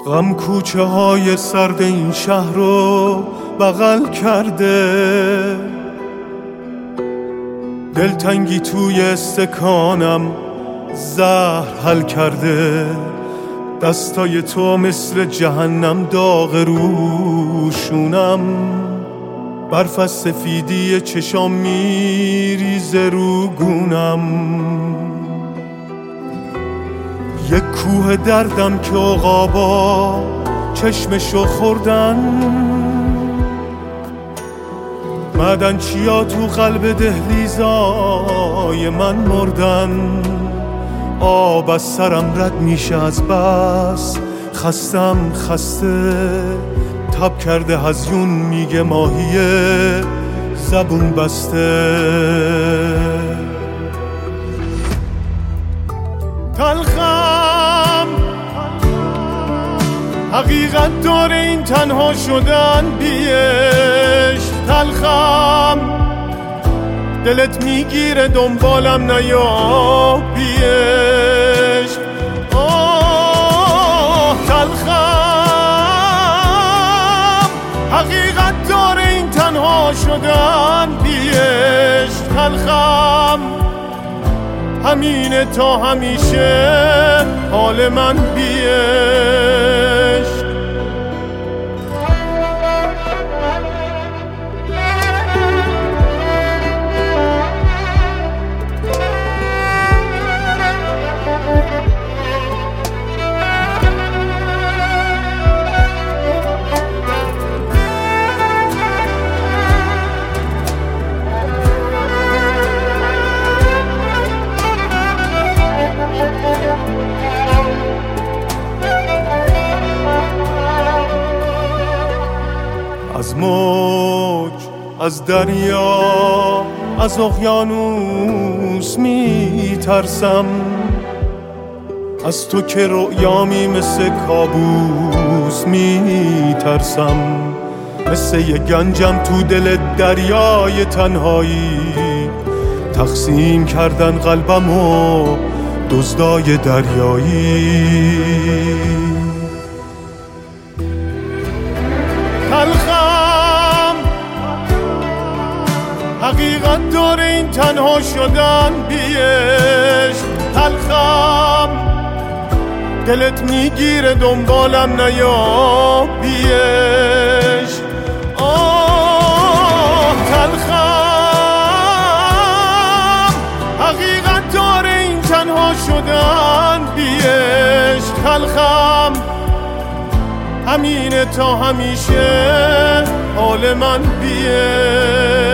غم کوچه های سرد این شهر رو بغل کرده، دلتنگی توی استکانم زهر حل کرده. دستای تو مثل جهنم داغ روشونم، برف از سفیدی چشام میریزه رو گونم. یک کوه دردم که عقابا چشمشو خوردن، معدن چیا تو قلب دهلیزای من مردن. آب از سرم رد میشه از بس خستم خسته، تب کرده هزیون میگه ماهیه زبون بسته. تلخم حقیقت داره این تنها شدن بیش. تلخم دلت میگیره دنبالم نیا بیش. تلخم حقیقت داره این تنها شدن بیش. تلخم همینه تا همیشه حال من بیش. از موج، از دریا، از اقیانوس میترسم، از تو که رؤیامی مثل کابوس میترسم. مثل یه گنجم تو دل دریای تنهایی، تقسیم کردن قلبم و دزدای دریایی. تلخم حقیقت داره این تنها شدن بیش. تلخم دلت میگیره دنبالم نیا بیش. تلخم حقیقت داره این تنها شدن بیش. تلخم همینه تا همیشه حال من بیش.